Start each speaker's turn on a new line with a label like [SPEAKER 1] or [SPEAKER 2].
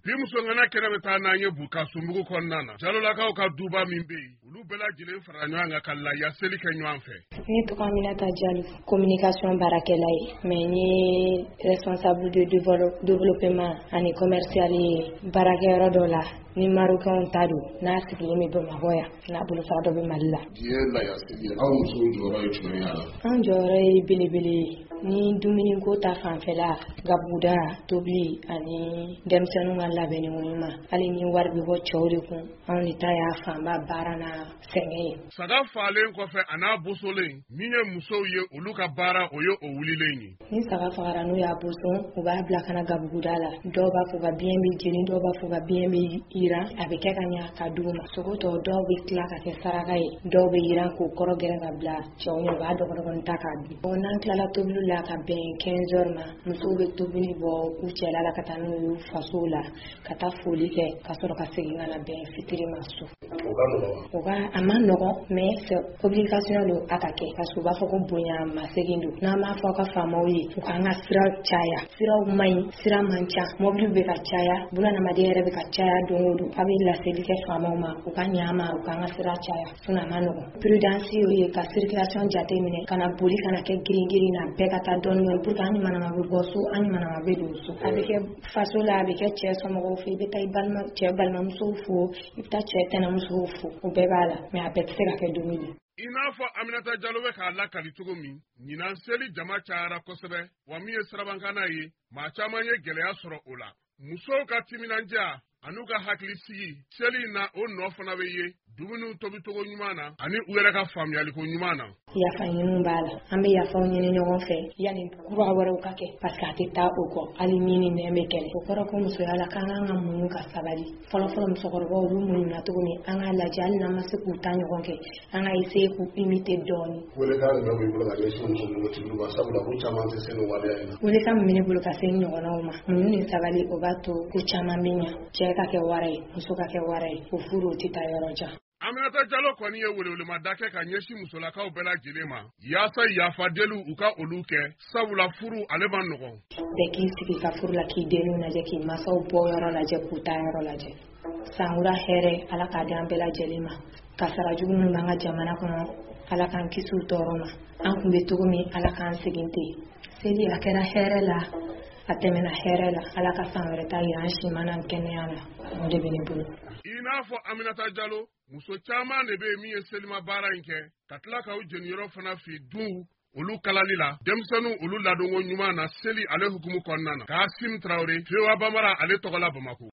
[SPEAKER 1] bi muso ngana kɛnɛ bɛ taa n'an ye Buka Sumbugu kɔnɔna na Jalolakaw ka duba min bɛ yen olu bɛɛ lajɛlen fara ɲɔgɔn kan ka laya seli kɛ ɲɔgɔn fɛ.
[SPEAKER 2] Ne tɔgɔ Aminata Jalo, communication baarakɛla ye mais n ye responsable de développement ani commercial ye baarakɛyɔrɔ dɔ la ni Marocain ta don n'a sigilen bɛ Bamakɔ yan n'a bolofara dɔ bɛ Mali la.
[SPEAKER 1] Diɲɛ laya seli aw musow jɔyɔrɔ ye jumɛn ye a la?
[SPEAKER 2] An jɔyɔrɔ ye belebele ye ni dumuni ko ta fanfɛla gabuguda tobili ani denmisɛnninw ka labɛnni ɲuman hali ni wari bɛ bɔ cɛw de kun anw de ta y'a fanba baara na sɛgɛn ye.
[SPEAKER 1] Saga fagalen kɔfɛ a n'a bosolen min ye musow ye olu ka baara o ye o wulilen ye.
[SPEAKER 2] Ni saga fagara n'u y'a boson u b'a bila kana gabuguda la dɔw b'a fɔ ka biyɛn bɛ jeni dɔw b'a fɔ ka biyɛn bɛ yiran a bɛ kɛ ka ɲa ka d'u ma sogo tɔ dɔw bɛ tila ka kɛ saraka ye dɔw bɛ yiran k'o kɔrɔ gɛrɛ ka bila cɛw ɲɛ u b'a dɔgɔdɔgɔnin ta k'a dun. N'an tilala tobili la ka bɛn 15 heures ma musow bɛ tobili bɔ u cɛla la ka taa n'u ye faso la ka taa foli kɛ ka sɔrɔ ka segin ka na bɛn fitiri ma so. O ka a ma nɔgɔn mais c'est obligation don a ka kɛ parce que u b'a fɔ ko bonya ma segin don n'an b'a fɔ ka faamaw ye u k'an ka sira caya siraw man ɲi sira man ca mobili bɛ ka caya bunadamaden yɛrɛ bɛ ka caya don o don a bɛ laseli kɛ faamaw ma u ka ɲa ma u k'an ka sira caya sinon a ma nɔgɔn. Prudence y'o ye ka circulation jateminɛ ka na boli ka na kɛ girin na bɛɛ ka taa dɔɔni dɔɔni pour que an ɲumanama bɛ bɔ so an ɲumanama bɛ don so a bɛ kɛ faso la a bɛ kɛ cɛ somɔgɔw fɛ i bɛ taa cɛ balimamusow fo i bɛ taa cɛ tɛnɛmusow fo o bɛɛ b'a la mais a bɛɛ tɛ se ka kɛ domini.
[SPEAKER 1] I n'a fɔ Aminata Jalo bɛ k'a lakali cogo min ɲinan seli jama cayara kosɛbɛ wa min ye sirabankana ye maa caman ye gɛlɛya sɔrɔ o la musow ka timinanja an'u ka hakili sigi seli in na o nɔ fana bɛ ye dumuni tobicogo ɲuman na ani u yɛrɛ ka faamuyaliko ɲuman na.
[SPEAKER 2] Yafa ɲiniw b'a la an bɛ yafaw ɲini ɲɔgɔn fɛ yanni kura wɛrɛw ka kɛ parce que a tɛ taa o kɔ hali ɲini nɛn bɛ kɛlɛ o kɔrɔ ko musoya la k'an kan ka muɲu ka sabali fɔlɔfɔlɔ musokɔrɔbaw olu muɲuna cogo min an k'a lajɛ hali n'an ma se k'u ta ɲɔgɔn kɛ an ka essayer k'u imiter dɔɔni.
[SPEAKER 1] Welekan jumɛn b'i bolo ka ɲɛsin muso npogotigiw ma sabula ko caman tɛ se nin waleya in na.
[SPEAKER 2] Welekan min bɛ ne bolo ka se ɲɔgɔnnaw ma muɲu ni sabali o b'a to ko caman bɛ ɲa cɛ ka kɛ wara ye muso ka kɛ wara ye o furu o tɛ taa yɔrɔ jan.
[SPEAKER 1] Aminata Jalo kɔni ye welewelema da kɛ ka ɲɛsin musolakaw bɛɛ lajɛlen ma yaasa yafa deliw u ka olu kɛ sabula furu ale ma nɔgɔn.
[SPEAKER 2] Bɛɛ k'i sigi ka furu la k'i denw lajɛ k'i masaw bɔ yɔrɔ lajɛ k'u ta yɔrɔ lajɛ sankura hɛrɛ ala k'a di an bɛɛ lajɛlen ma kasara jugu min b'an ka jamana kɔnɔ ala k'an kisi u tɔɔrɔ ma an kun bɛ cogo min ala k'an segin ten seli a kɛra hɛrɛ la a tɛmɛna hɛrɛ la ala ka san wɛrɛ ta yira an si mana kɛnɛya la o de bɛ ne bolo.
[SPEAKER 1] I n'a fɔ Aminata Jalo muso caman de bɛ yen min ye selima baara in kɛ ka tila ka u jeniyɔrɔ fana fi dun olu kalali la denmisɛnninw olu ladonko ɲuman na seli ale hukumu kɔnɔna na Kasim Traoré Fewa Bamara ale tɔgɔ la Bamako.